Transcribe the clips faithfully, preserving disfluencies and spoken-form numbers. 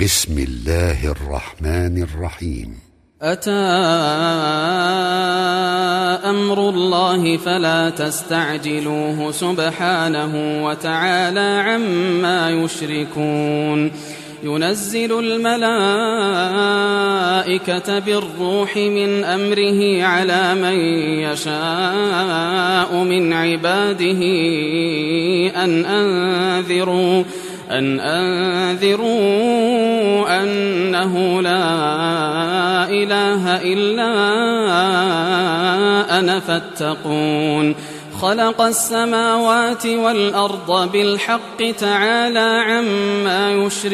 بسم الله الرحمن الرحيم. أتى أمر الله فلا تستعجلوه سبحانه وتعالى عما يشركون. ينزل الملائكة بالروح من أمره على من يشاء من عباده أن أنذروا أن أنذروا أنه لا إله إلا أنا فاتقون. خلق السماوات والأرض بالحق تعالى عما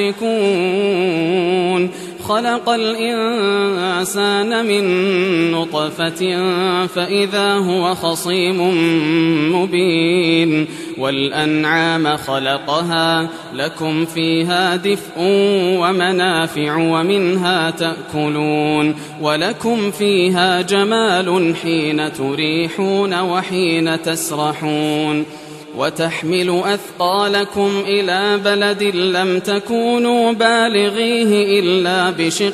يشركون. خلق الإنسان من نطفة فإذا هو خصيم مبين. والأنعام خلقها لكم فيها دفء ومنافع ومنها تأكلون. ولكم فيها جمال حين تريحون وحين تسرحون. وتحمل أثقالكم إلى بلد لم تكونوا بالغيه إلا بشق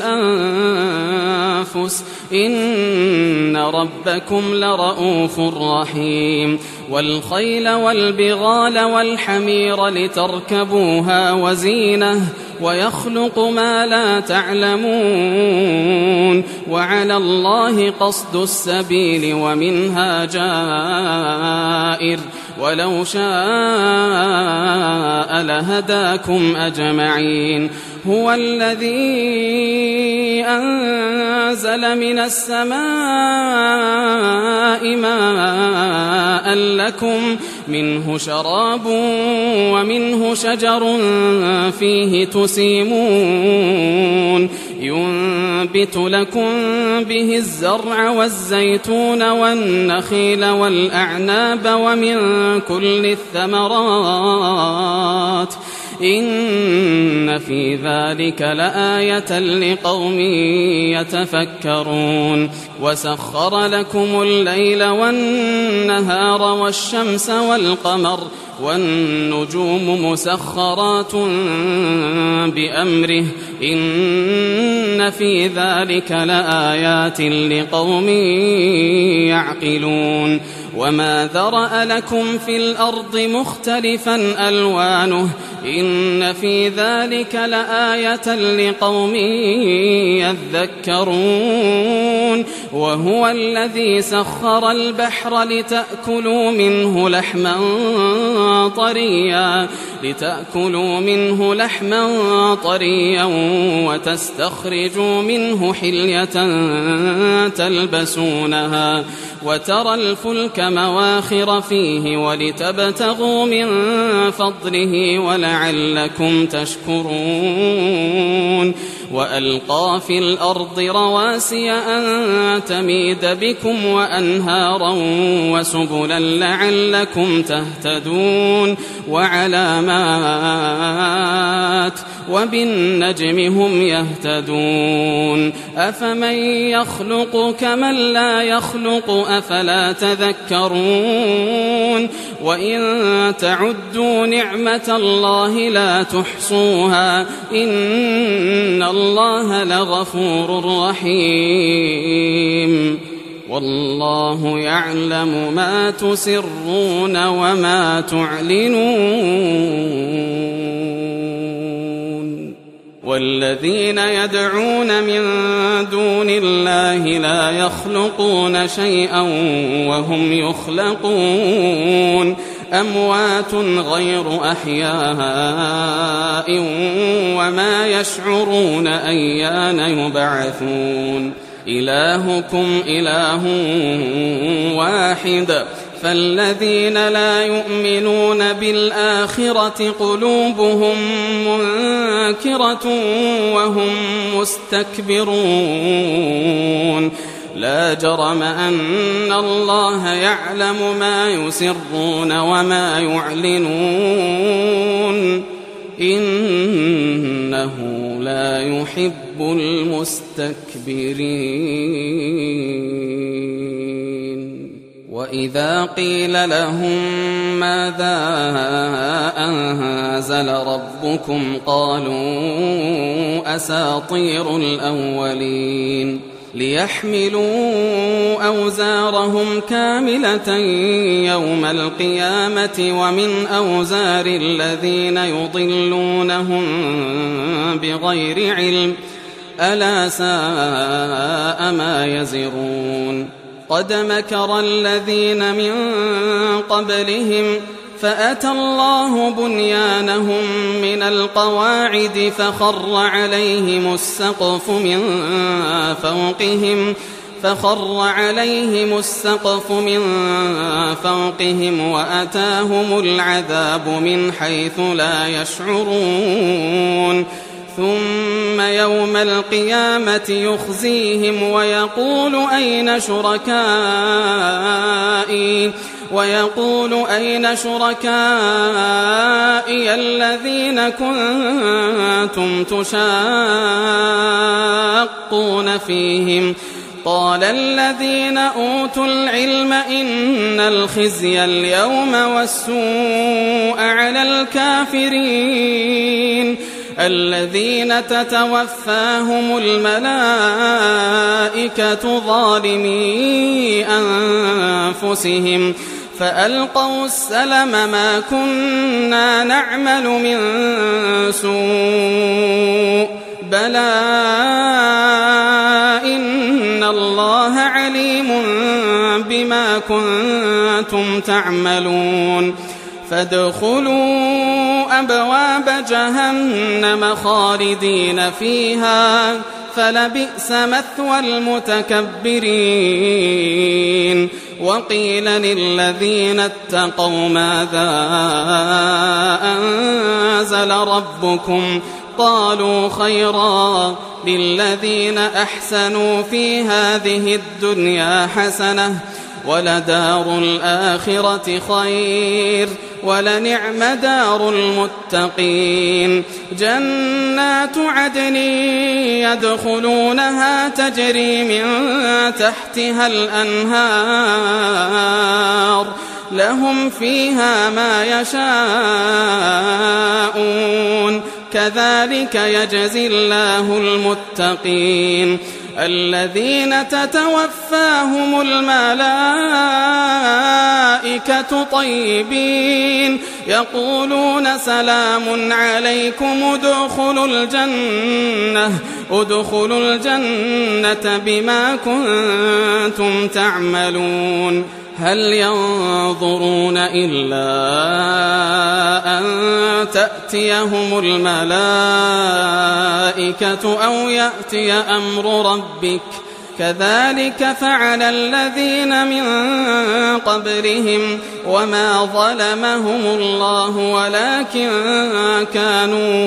الأنفس إن ربكم لرؤوف رحيم. والخيل والبغال والحمير لتركبوها وزينة ويخلق ما لا تعلمون. وعلى الله قصد السبيل ومنها جائر ولو شاء لهداكم أجمعين. هو الذي أنزل من السماء ماء لكم منه شراب ومنه شجر فيه تسيمون. ينبت لكم به الزرع والزيتون والنخيل والأعناب ومن كل الثمرات إن في ذلك لآية لقوم يتفكرون. وسخر لكم الليل والنهار والشمس والقمر والنجوم مسخرات بأمره إن في ذلك لآيات لقوم يعقلون. وما ذرأ لكم في الأرض مختلفا ألوانه إن في ذلك لآية لقوم يذكرون. وهو الذي سخر البحر لتأكلوا منه لحما طريا لتأكلوا منه لحما طريا وتستخرجوا منه حلية تلبسونها وترى الفلك مواخر فيه ولتبتغوا من فضله ولعلكم تشكرون. وألقى في الأرض رواسي أن تميد بكم وأنهارا وسبلا لعلكم تهتدون. وعلامات وبالنجم هم يهتدون. أفمن يخلق كمن لا يخلق أفلا تذكرون. وإن تعدوا نعمة الله لا تحصوها إن الله لغفور رحيم. والله يعلم ما تسرون وما تعلنون. والذين يدعون من دون الله لا يخلقون شيئا وهم يخلقون. أموات غير أحياء وما يشعرون أيان يبعثون. إلهكم إله واحد فالذين لا يؤمنون بالآخرة قلوبهم منكرة وهم مستكبرون. لا جرم أن الله يعلم ما يسرون وما يعلنون إنه لا يحب المستكبرين. وإذا قيل لهم ماذا أنزل ربكم قالوا أساطير الأولين ليحملوا أوزارهم كاملة يوم القيامة ومن أوزار الذين يضلونهم بغير علم ألا ساء ما يزرون قد مكر الذين من قبلهم فأتى الله بنيانهم من القواعد فخر عليهم السقف من فوقهم فخر عليهم السقف من فوقهم وأتاهم العذاب من حيث لا يشعرون ثم يوم القيامة يخزيهم ويقول أين شركائي ويقول أين شركائي الذين كنتم تشاقون فيهم قال الذين أوتوا العلم إن الخزي اليوم والسوء على الكافرين الذين تتوفاهم الملائكة ظالمي أنفسهم فألقوا السلم ما كنا نعمل من سوء بلى إن الله عليم بما كنتم تعملون فادخلوا أبواب جهنم خالدين فيها فلبئس مثوى المتكبرين وقيل للذين اتقوا ماذا أنزل ربكم قالوا خيرا للذين أحسنوا في هذه الدنيا حسنة ولدار الآخرة خير ولنعم دار المتقين جنات عدن يدخلونها تجري من تحتها الأنهار لهم فيها ما يشاءون كذلك يجزي الله المتقين الذين تتوفاهم الملائكة طيبين يقولون سلام عليكم ادخلوا الجنة ادخلوا الجنة بما كنتم تعملون هل ينظرون إلا أن تأتيهم الملائكة أو يأتي أمر ربك كذلك فعل الذين من قبلهم وما ظلمهم الله ولكن كانوا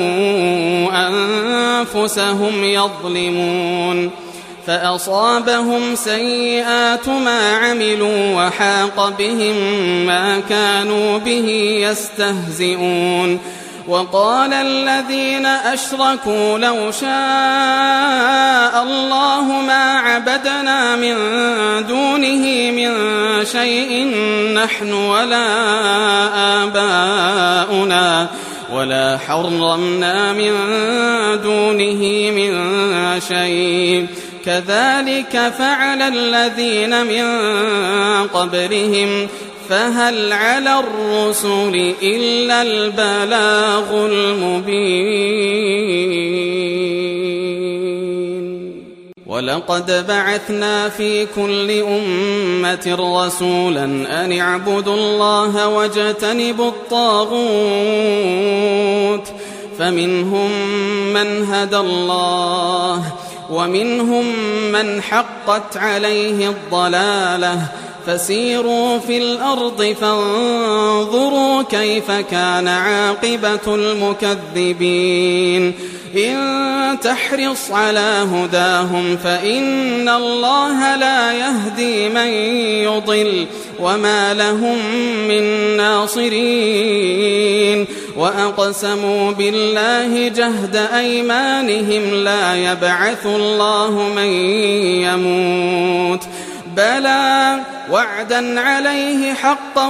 أنفسهم يظلمون فأصابهم سيئات ما عملوا وحاق بهم ما كانوا به يستهزئون وقال الذين أشركوا لو شاء الله ما عبدنا من دونه من شيء نحن ولا آباؤنا ولا حرمنا من دونه من شيء كذلك فعل الذين من قبلهم فهل على الرسل إلا البلاغ المبين ولقد بعثنا في كل أمة رسولا أن اعبدوا الله واجتنبوا الطاغوت فمنهم من هدى الله ومنهم من حقت عليه الضلالة فسيروا في الأرض فانظروا كيف كان عاقبة المكذبين إن تحرص على هداهم فإن الله لا يهدي من يضل وما لهم من ناصرين وأقسموا بالله جهد أيمانهم لا يبعث الله من يموت بلى وعدا عليه حقا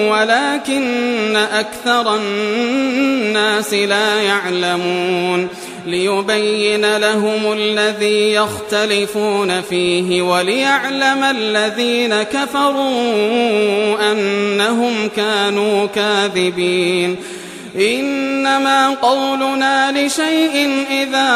ولكن أكثر الناس لا يعلمون ليبين لهم الذي يختلفون فيه وليعلم الذين كفروا أنهم كانوا كاذبين إنما قولنا لشيء إذا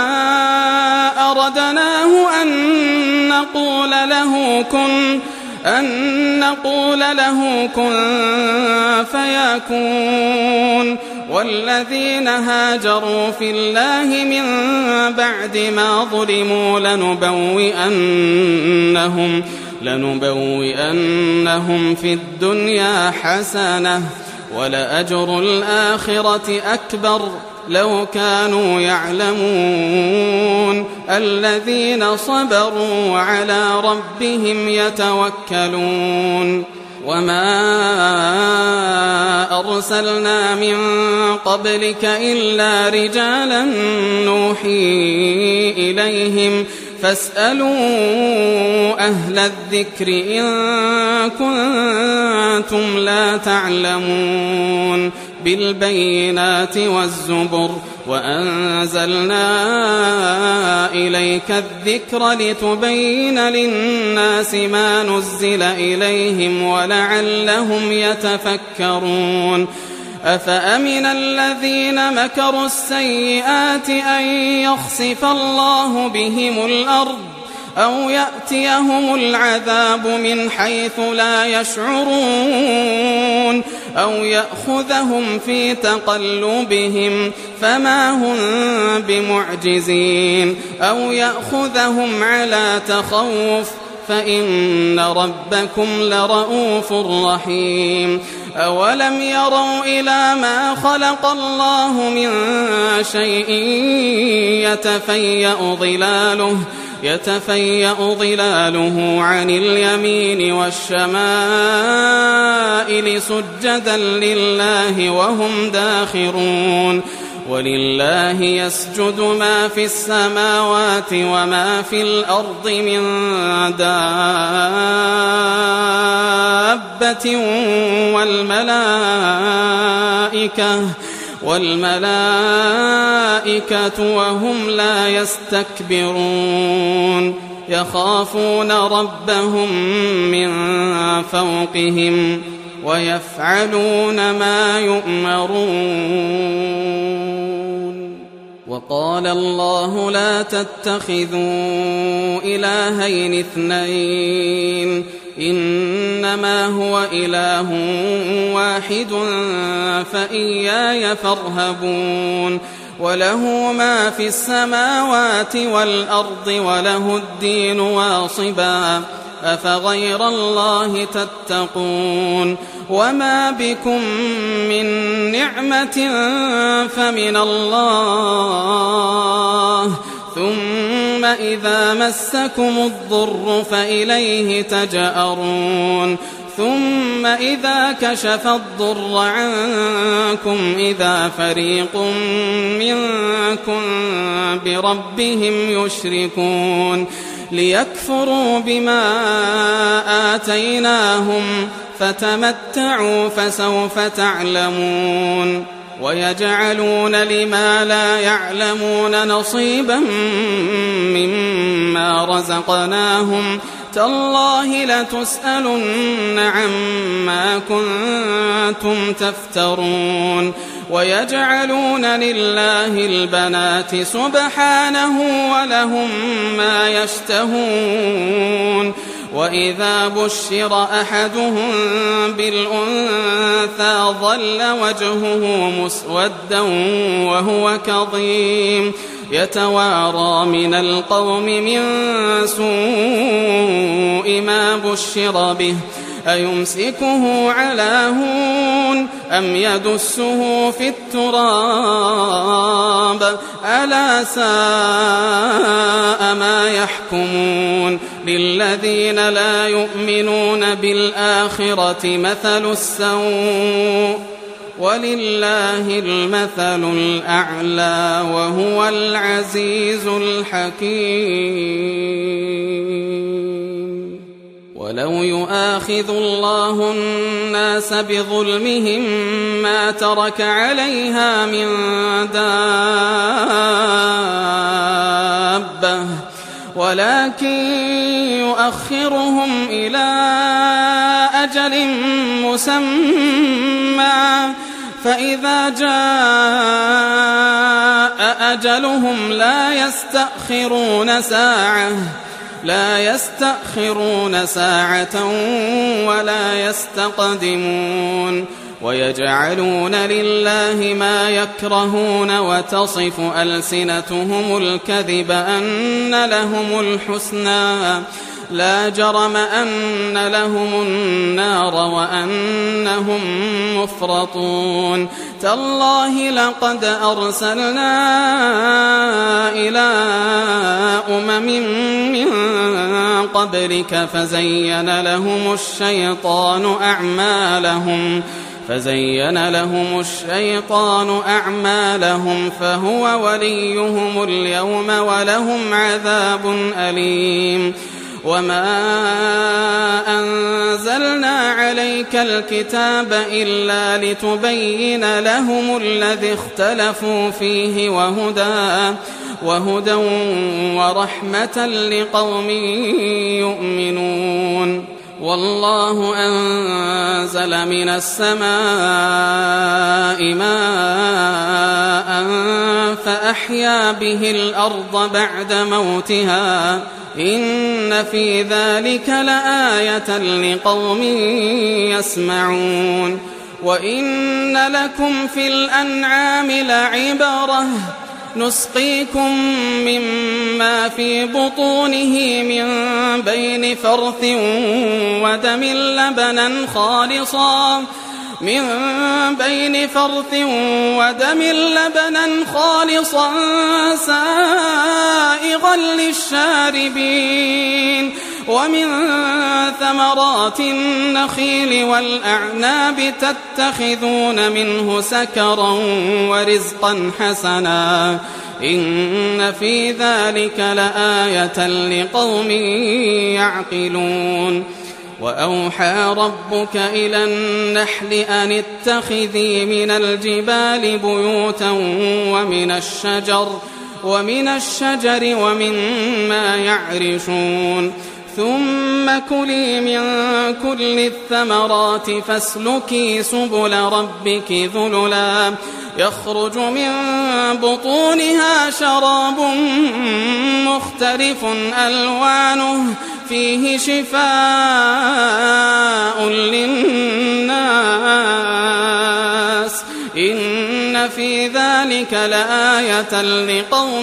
أردناه أن نقول له كن أن نقول له كن فيكون والذين هاجروا في الله من بعد ما ظلموا لنبوئنهم لنبوئنهم في الدنيا حسنة ولأجر الآخرة أكبر لو كانوا يعلمون الذين صبروا وعلى ربهم يتوكلون وما أرسلنا من قبلك إلا رجالا نوحي إليهم فاسألوا أهل الذكر إن كنتم لا تعلمون بالبينات والزبر وأنزلنا إليك الذكر لتبين للناس ما نزل إليهم ولعلهم يتفكرون أفأمن الذين مكروا السيئات أن يخسف الله بهم الأرض أو يأتيهم العذاب من حيث لا يشعرون أو يأخذهم في تقلبهم فما هم بمعجزين أو يأخذهم على تخوف فإن ربكم لرؤوف رحيم أولم يروا إلى ما خلق الله من شيء يتفيأ ظلاله يتفيأ ظلاله عن اليمين والشمائل سجدا لله وهم داخرون ولله يسجد ما في السماوات وما في الأرض من دابة والملائكة والملائكة وهم لا يستكبرون يخافون ربهم من فوقهم ويفعلون ما يؤمرون وقال الله لا تتخذوا إلهين اثنين إنما هو إله واحد فإياي فارهبون وله ما في السماوات والأرض وله الدين واصبا أفغير الله تتقون وما بكم من نعمة فمن الله ثم إذا مسكم الضر فإليه تجأرون ثم إذا كشف الضر عنكم إذا فريق منكم بربهم يشركون ليكفروا بما آتيناهم فتمتعوا فسوف تعلمون ويجعلون لما لا يعلمون نصيبا مما رزقناهم تالله لتسألن عما كنتم تفترون ويجعلون لله البنات سبحانه ولهم ما يشتهون وإذا بشر أحدهم بالأنثى ظل وجهه مسودا وهو كظيم يتوارى من القوم من سوء ما بشر به أيمسكه على هون أم يدسه في التراب ألا ساء ما يحكمون للذين لا يؤمنون بالآخرة مثل السوء ولله المثل الأعلى وهو العزيز الحكيم ولو يؤاخذ الله الناس بظلمهم ما ترك عليها من ولكن يؤخرهم إلى أجل مسمى فإذا جاء أجلهم لا يستأخرون ساعة لا يستأخرون ساعة ولا يستقدمون ويجعلون لله ما يكرهون وتصف ألسنتهم الكذب أن لهم الحسنى لا جرم أن لهم النار وأنهم مفرطون تالله لقد أرسلنا إلى أمم من قبلك فزين لهم الشيطان أعمالهم فزين لهم الشيطان أعمالهم فهو وليهم اليوم ولهم عذاب أليم وما أنزلنا عليك الكتاب إلا لتبين لهم الذي اختلفوا فيه وهدى وهدى ورحمة لقوم يؤمنون والله أنزل من السماء ماء فأحيا به الأرض بعد موتها إن في ذلك لآية لقوم يسمعون وإن لكم في الأنعام لعبرة نسقيكم مما في بطونه من بين فرث ودم لبنا خالصا من بين فرث ودم لبنا خالصا سائغا للشاربين ومن ثمرات النخيل والأعناب تتخذون منه سكرا ورزقا حسنا إن في ذلك لآية لقوم يعقلون وأوحى ربك إلى النحل أن اتخذي من الجبال بيوتا ومن الشجر ومن الشجر ومما يعرشون ثم كلي من كل الثمرات فاسلكي سبل ربك ذللا يخرج من بطونها شراب مختلف ألوانه فيه شفاء للناس إن في ذلك لآية لقوم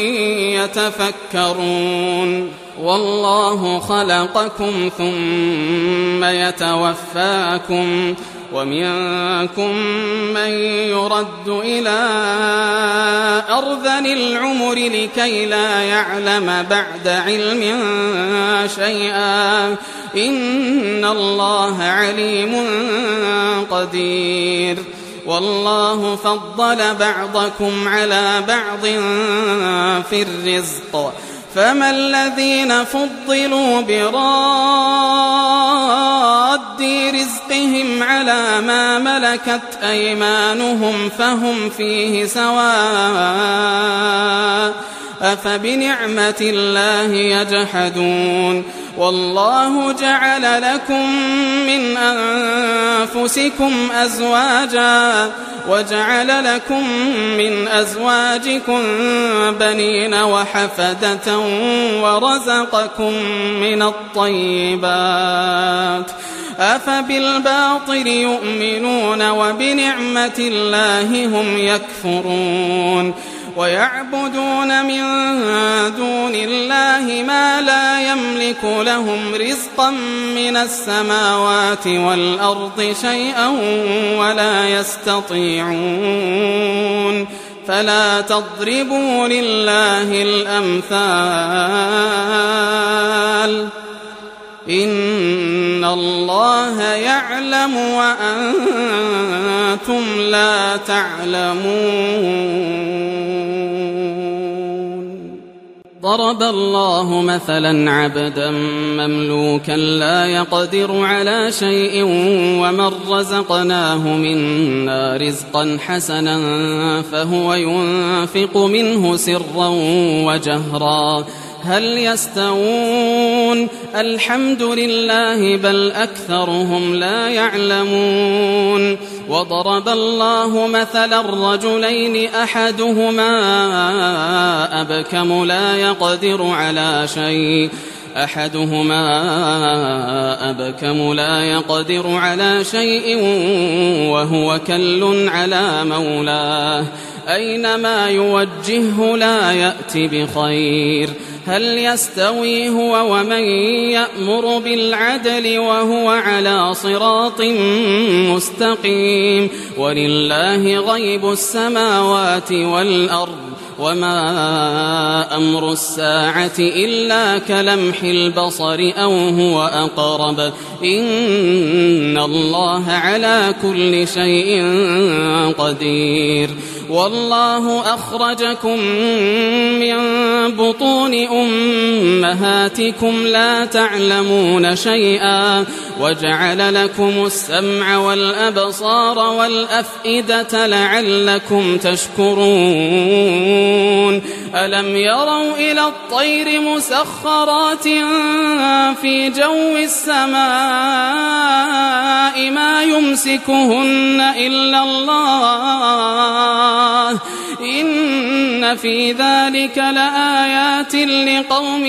يتفكرون والله خلقكم ثم يتوفاكم ومنكم من يرد إلى أرذل العمر لكي لا يعلم بعد علم شيئا إن الله عليم قدير والله فضل بعضكم على بعض في الرزق فما الذين فضلوا براد رزقهم على ما ملكت أيمانهم فهم فيه سواء أفبنعمة الله يجحدون والله جعل لكم من أنفسكم أزواجا وجعل لكم من أزواجكم بنين وحفدة ورزقكم من الطيبات أفبالباطل يؤمنون وبنعمة الله هم يكفرون ويعبدون من دون الله ما لا يملك لهم رزقا من السماوات والأرض شيئا ولا يستطيعون فلا تضربوا لله الأمثال إن الله يعلم وأنتم لا تعلمون ضرب الله مثلا عبدا مملوكا لا يقدر على شيء ومن رزقناه منا رزقا حسنا فهو ينفق منه سرا وجهرا هل يستوون الحمد لله بل أكثرهم لا يعلمون وضرب الله مثلا الرجلين أحدهما أبكم لا يقدر على شيء أحدهما أبكم لا يقدر على شيء وهو كل على مولاه أينما يوجهه لا يأت بخير هل يستوي هو ومن يأمر بالعدل وهو على صراط مستقيم ولله غيب السماوات والأرض وما أمر الساعة إلا كلمح البصر أو هو أقرب إن الله على كل شيء قدير والله أخرجكم من بطون أمهاتكم لا تعلمون شيئا وجعل لكم السمع والأبصار والأفئدة لعلكم تشكرون ألم يروا إلى الطير مسخرات في جو السماء ما يمسكهن إلا الله إن في ذلك لآيات لقوم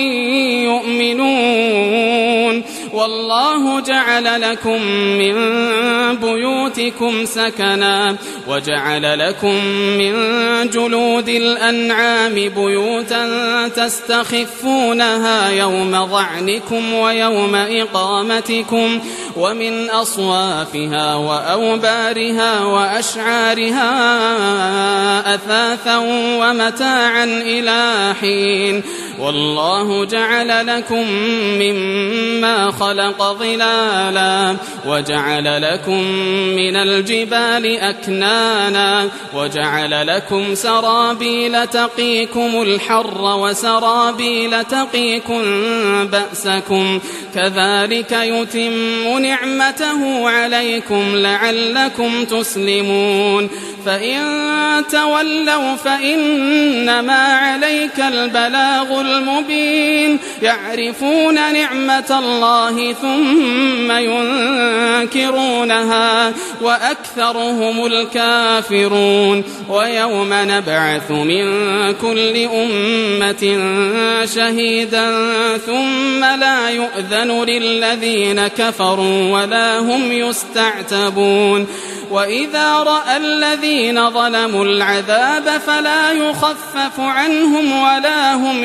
يؤمنون والله جعل لكم من بيوتكم سكنا وجعل لكم من جلود الأنعام بيوتا تستخفونها يوم ظعنكم ويوم إقامتكم ومن أصوافها وأوبارها وأشعارها أثاثا ومتاعا إلى حين والله جعل لكم مما خلق ظلالا وجعل لكم من الجبال أكنانا وجعل لكم سرابيل تقيكم الحر وسرابيل تقيكم بأسكم كذلك يتم نعمته عليكم لعلكم تسلمون فإن تولوا فإنما عليك البلاغ المبين يعرفون نعمة الله ثم ينكرونها وأكثرهم الكافرون ويوم نبعث من كل أمة شهيدا ثم لا يؤذن للذين كفروا ولا هم يستعتبون وإذا رأى الذين ظلموا العذاب فلا يخفف عنهم ولا هم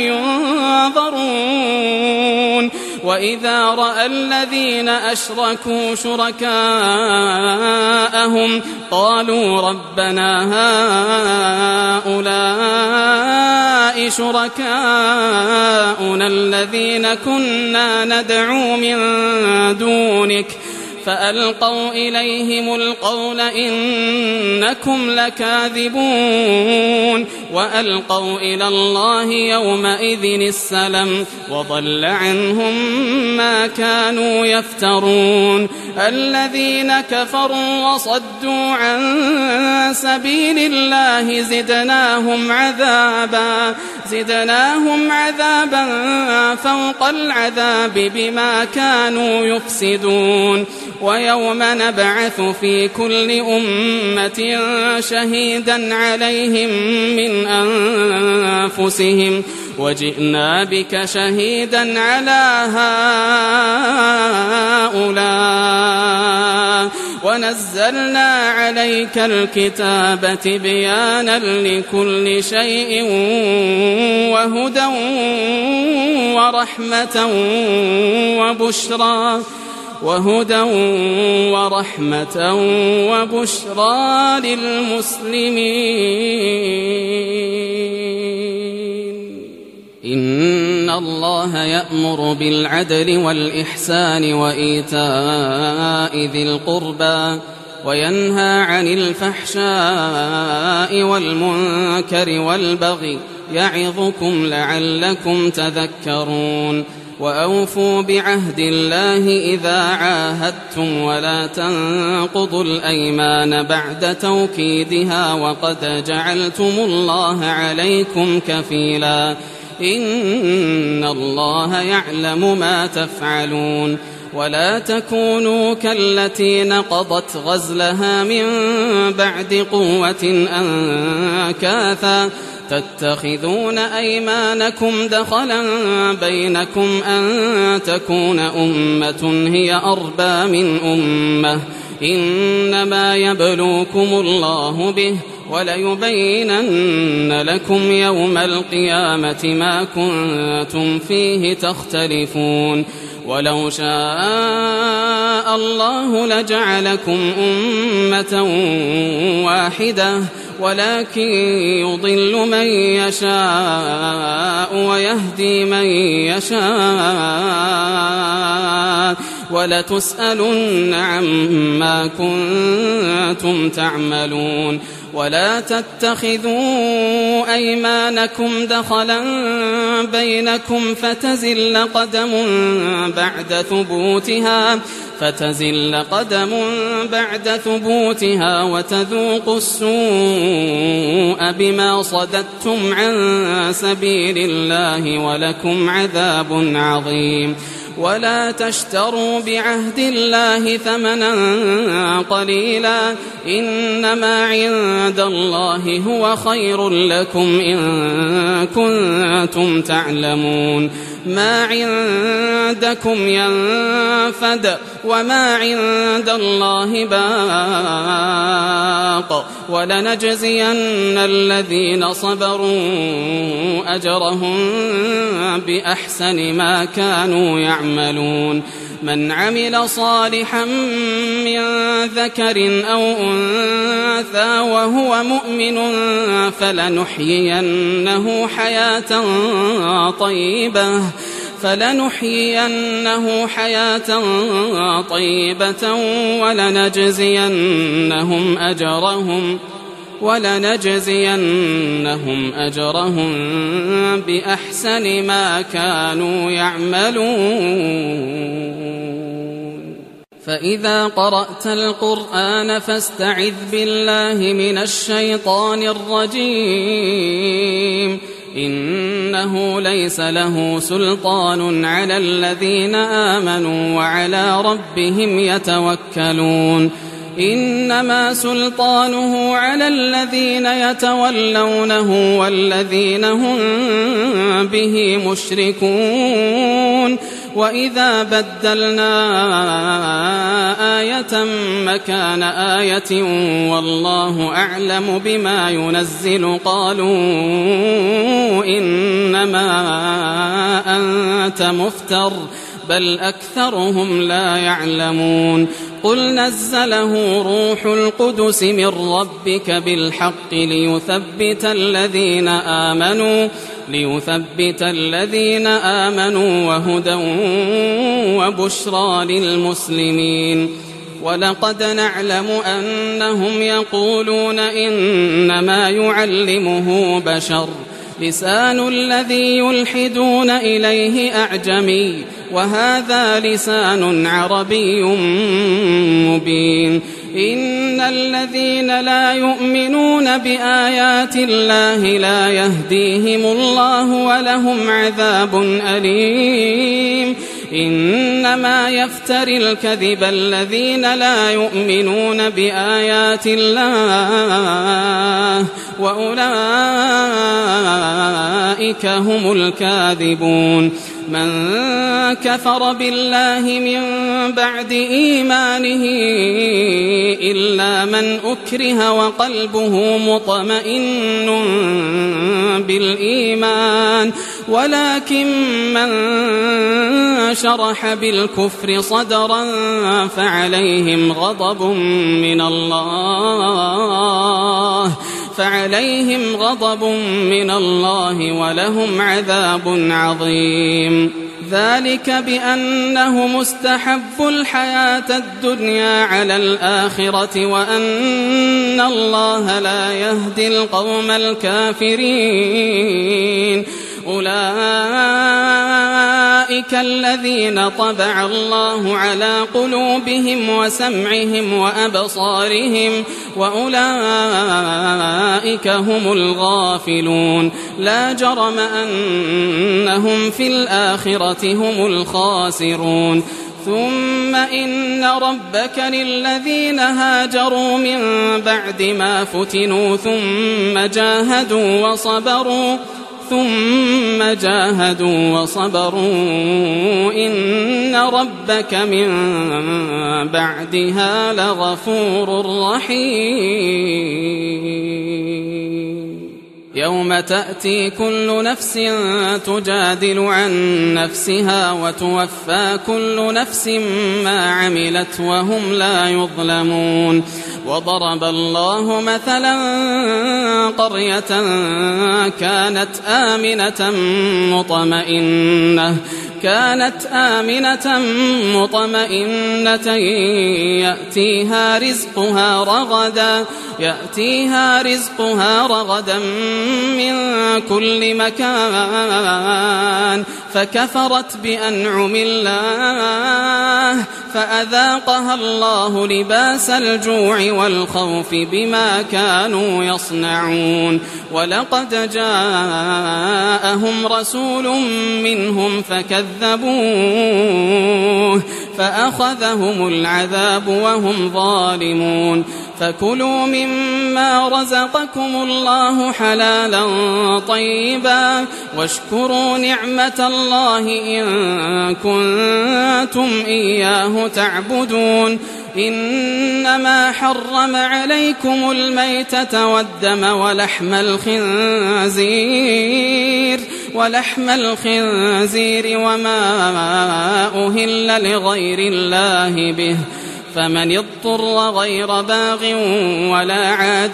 ينظرون وإذا رأى الذين أشركوا شركاءهم قالوا ربنا هؤلاء شركاؤنا الذين كنا ندعو من دونك فألقوا إليهم القول إنكم لكاذبون وألقوا إلى الله يومئذ السلم وضل عنهم ما كانوا يفترون الذين كفروا وصدوا عن سبيل الله زدناهم عذابا زدناهم عذابا فوق العذاب بما كانوا يفسدون ويوم نبعث في كل أمة شهيدا عليهم من أنفسهم وجئنا بك شهيدا على هؤلاء ونزلنا عليك الكتاب تبيانا لكل شيء وهدى ورحمة وبشرى وهدى ورحمة وبشرى للمسلمين إن الله يأمر بالعدل والإحسان وإيتاء ذي القربى وينهى عن الفحشاء والمنكر والبغي يعظكم لعلكم تذكرون وأوفوا بعهد الله إذا عاهدتم ولا تنقضوا الأيمان بعد توكيدها وقد جعلتم الله عليكم كفيلا إن الله يعلم ما تفعلون ولا تكونوا كالتي نقضت غزلها من بعد قوة أنكاثا تتخذون أيمانكم دخلا بينكم أن تكون أمة هي أربى من أمة إنما يبلوكم الله به وليبينن لكم يوم القيامة ما كنتم فيه تختلفون ولو شاء الله لجعلكم أمة واحدة ولكن يضل من يشاء ويهدي من يشاء ولتسألن عما كنتم تعملون ولا تتخذوا أيمانكم دخلا بينكم فتزل قدم بعد ثبوتها فتزل قدم بعد ثبوتها وتذوقوا السوء بما صددتم عن سبيل الله ولكم عذاب عظيم ولا تشتروا بعهد الله ثمنا قليلا إنما عند الله هو خير لكم إن كنتم تعلمون ما عندكم ينفد وما عند الله باق ولنجزين الذين صبروا أجرهم بأحسن ما كانوا يعملون من عمل صالحا من ذكر أو أنثى وهو مؤمن فلنحيينه حياة طيبة فلنحيينه حياة طيبة ولنجزينهم أجرهم ولنجزينهم أجرهم بأحسن ما كانوا يعملون فإذا قرأت القرآن فاستعذ بالله من الشيطان الرجيم إنه ليس له سلطان على الذين آمنوا وعلى ربهم يتوكلون إنما سلطانه على الذين يتولونه والذين هم به مشركون وإذا بدلنا آية مكان آية والله أعلم بما ينزل قالوا إنما أنت مفتر بل أكثرهم لا يعلمون قل نزله روح القدس من ربك بالحق ليثبت الذين آمنوا ليثبت الذين آمنوا وهدى وبشرى للمسلمين ولقد نعلم أنهم يقولون إنما يعلمه بشر لسان الذي يلحدون إليه أعجمي وهذا لسان عربي مبين إن الذين لا يؤمنون بآيات الله لا يهديهم الله ولهم عذاب أليم إنما يفتري الكذب الذين لا يؤمنون بآيات الله وأولئك هم الكاذبون من كفر بالله من بعد إيمانه إلا من أكره وقلبه مطمئن بالإيمان ولكن من شرح بالكفر صدرا فعليهم غضب من الله فعليهم غضب من الله ولهم عذاب عظيم ذلك بأنه مستحب الحياة الدنيا على الآخرة وأن الله لا يهدي القوم الكافرين أولئك أولئك الذين طبع الله على قلوبهم وسمعهم وأبصارهم وأولئك هم الغافلون لا جرم أنهم في الآخرة هم الخاسرون ثم إن ربك للذين هاجروا من بعد ما فتنوا ثم جاهدوا وصبروا ثم جاهدوا وصبروا إن ربك من بعدها لغفور رحيم يوم تأتي كل نفس تجادل عن نفسها وتوفى كل نفس ما عملت وهم لا يظلمون وضرب الله مثلا قرية كانت آمنة مطمئنة كانت آمنة مطمئنة يأتيها رزقها رغدا يأتيها رزقها رغدا من كل مكان فكفرت بأنعم الله فأذاقها الله لباس الجوع والخوف بما كانوا يصنعون ولقد جاءهم رسول منهم فكذبوه فأخذهم العذاب وهم ظالمون فكلوا مما رزقكم الله حلالا طيبا واشكروا نعمة الله إن كنتم إياه تعبدون إنما حرم عليكم الميتة والدم ولحم الخنزير ولحم الخنزير وما أهل لغير الله به فمن اضطر غير باغ ولا عاد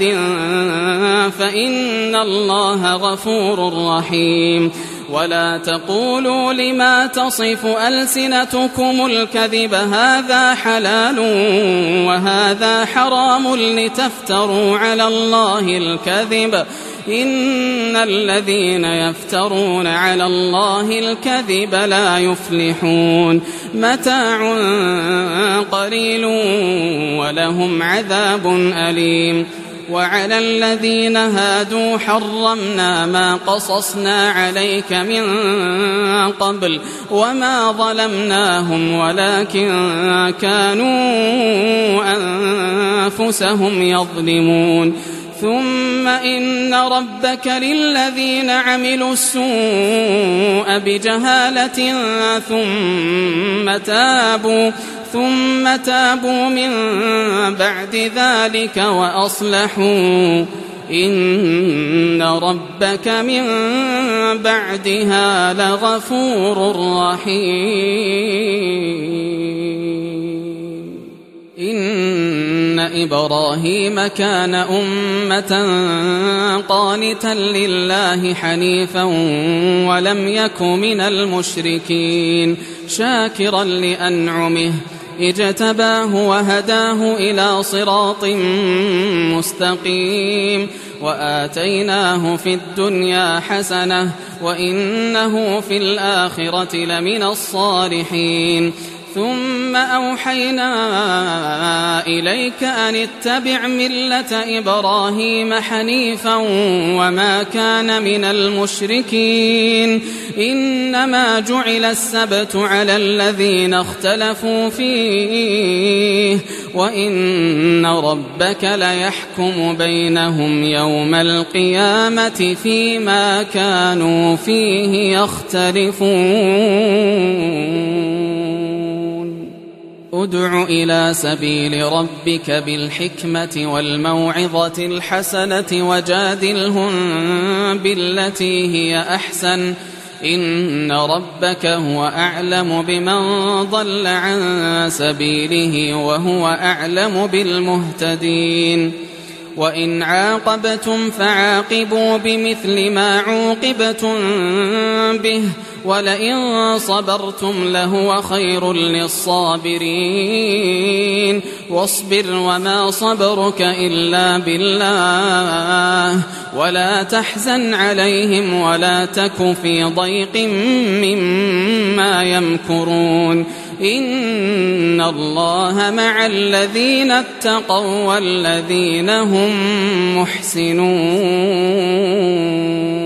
فإن الله غفور رحيم ولا تقولوا لما تصف ألسنتكم الكذب هذا حلال وهذا حرام لتفتروا على الله الكذب إن الذين يفترون على الله الكذب لا يفلحون متاع قليل ولهم عذاب أليم وعلى الذين هادوا حرمنا ما قصصنا عليك من قبل وما ظلمناهم ولكن كانوا أنفسهم يظلمون ثم إن ربك للذين عملوا السوء بجهالة ثم تابوا ثم تابوا من بعد ذلك وأصلحوا إن ربك من بعدها لغفور رحيم إن إبراهيم كان أمة قانتا لله حنيفا ولم يك من المشركين شاكرا لأنعمه اجتباه وهداه إلى صراط مستقيم وآتيناه في الدنيا حسنة وإنه في الآخرة لمن الصالحين ثم أوحينا إليك أن اتبع ملة إبراهيم حنيفا وما كان من المشركين إنما جعل السبت على الذين اختلفوا فيه وإن ربك ليحكم بينهم يوم القيامة فيما كانوا فيه يختلفون ادع إلى سبيل ربك بالحكمة والموعظة الحسنة وجادلهم بالتي هي أحسن إن ربك هو أعلم بمن ضل عن سبيله وهو أعلم بالمهتدين وإن عاقبتم فعاقبوا بمثل ما عوقبتم به ولئن صبرتم لهو خير للصابرين واصبر وما صبرك إلا بالله ولا تحزن عليهم ولا تك في ضيق مما يمكرون إن الله مع الذين اتقوا والذين هم محسنون.